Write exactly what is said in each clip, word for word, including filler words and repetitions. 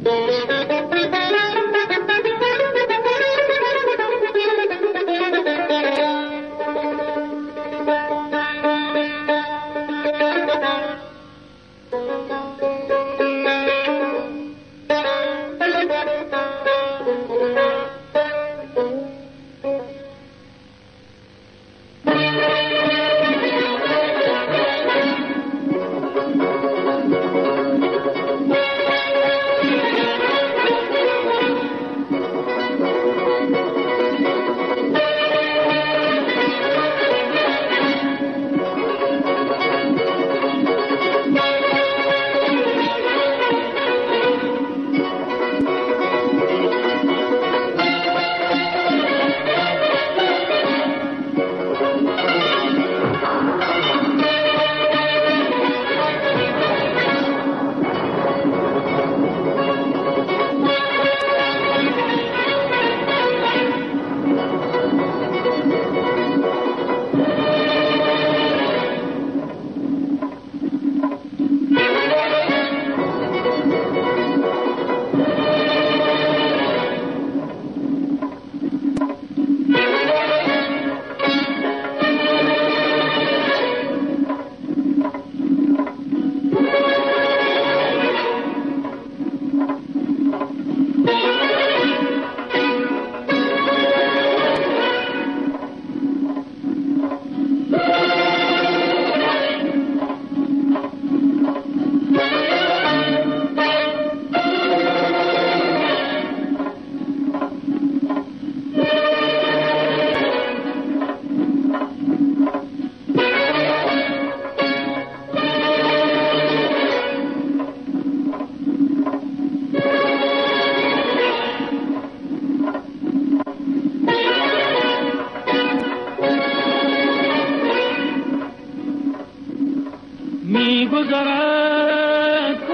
می‌گذرد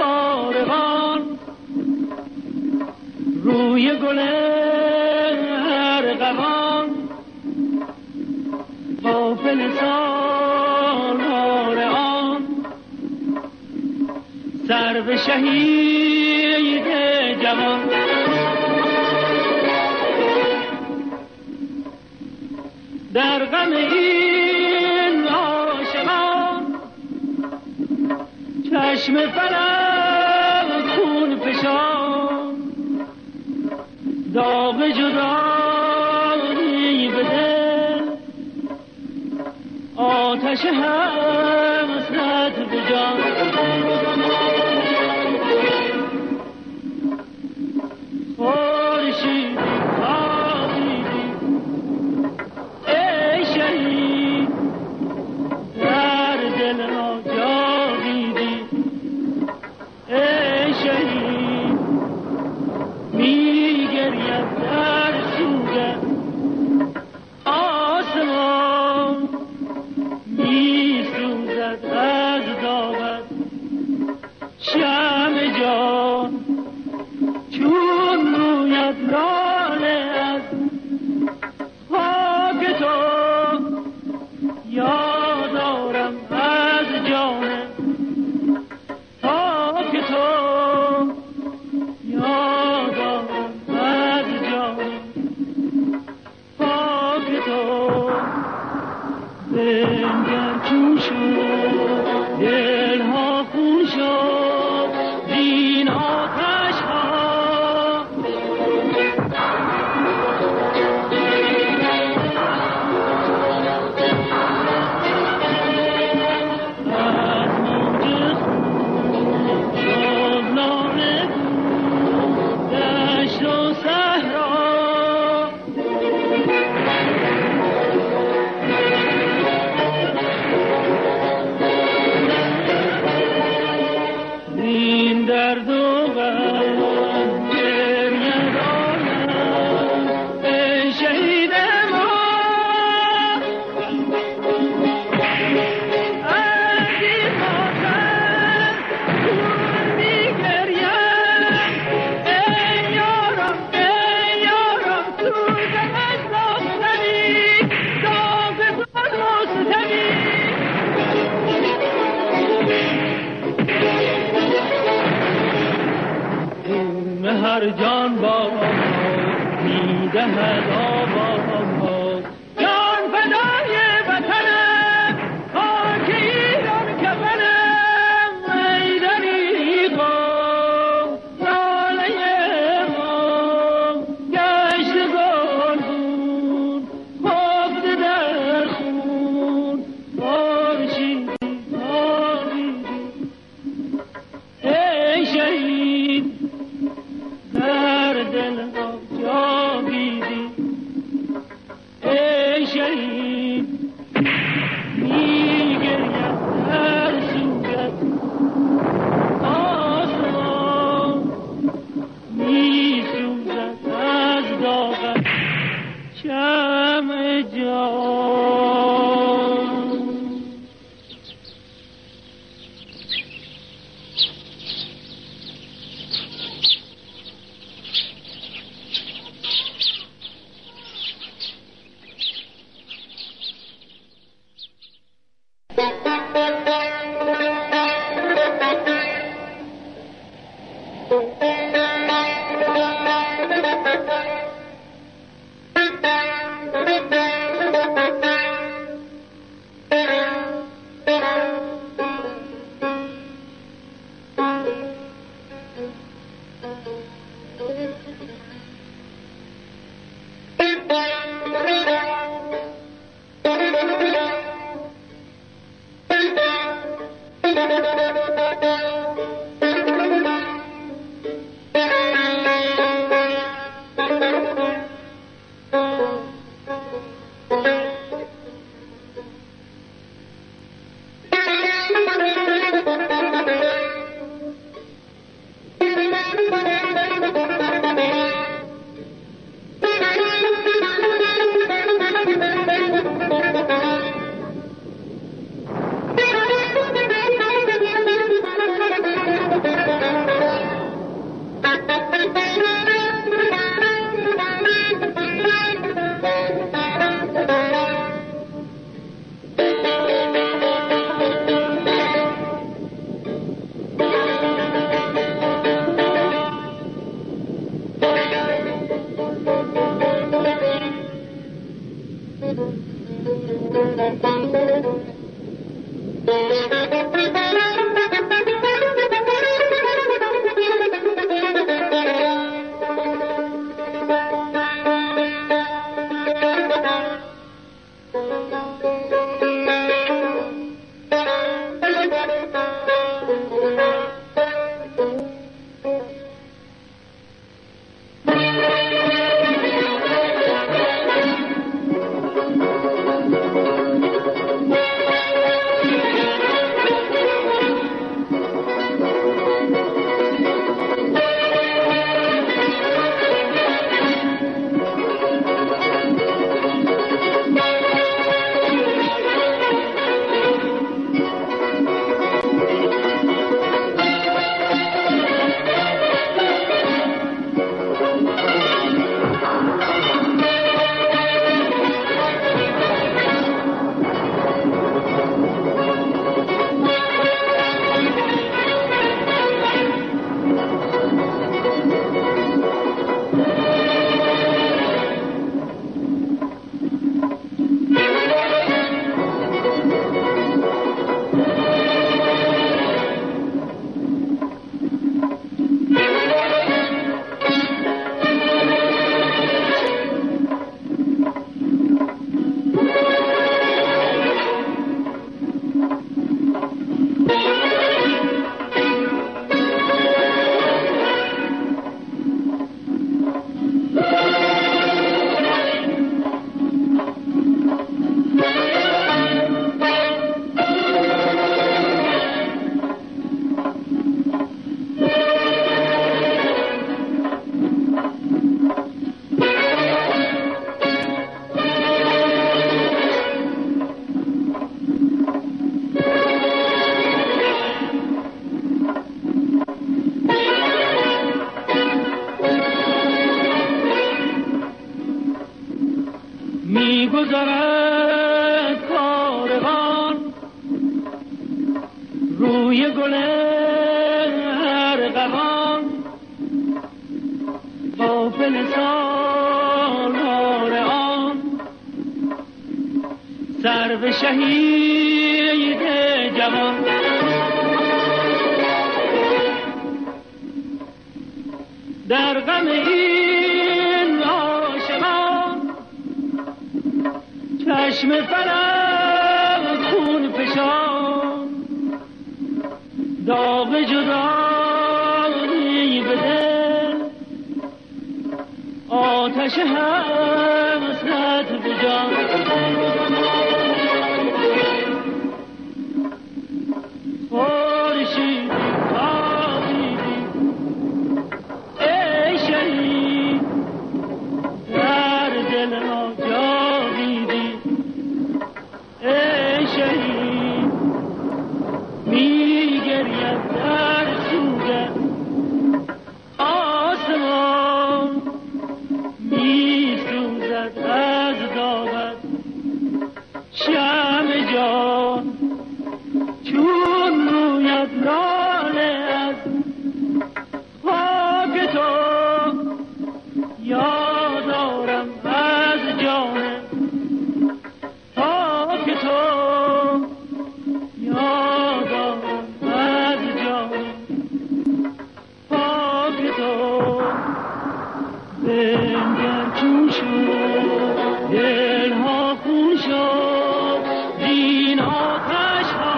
کاروان روی گل ارغوان، غافل سالار آن سرو شهید جوان. در غم این عاشقان چشم فلک خون فشان، داغ جدایی به دل، آتش حسرت به جان. خورشیدی تابیدی ای شهید، در دل ما جاویدی ای شهید. میگرید در سوگ آسمان، میسوزد از داغت شمع جان. چون رویت لاله از خاک تو، یادارم از جان خاک تو، یادارم از جان خاک تو. بنگر چون شد دلها خون شد، این آتش ها جام هر جان با میدهد آواز جان فدای وطنم خاک ایران کفنم ای دریغا لاله ما گشت گلگون خفته در خون خورشیدی ای شهید در دل جاویدی ای شهید میگریم در صورت آسمان میسوزد از داغت شمع جان. میگذرد کاروان روی گل ارغوان قافل سالار آن سر به شهید جوان. در غم این عاشقان چشم فلک خون فشان، داغ جدایی به دل، آتش حسرت به جان. خورشیدی تابیدی ای شهید، در دل ما جاویدی ای شهید. می گرید در سوگ آسمان، می سوزد از داغت شمع جان. چون روید لاله از خاک تو، یادارم از جان خاک تو، یادارم از جان خاک تو. بنگر چون شد دلها خون شد این آتش ها.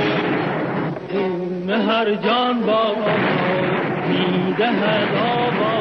هر جان با میدهد آواز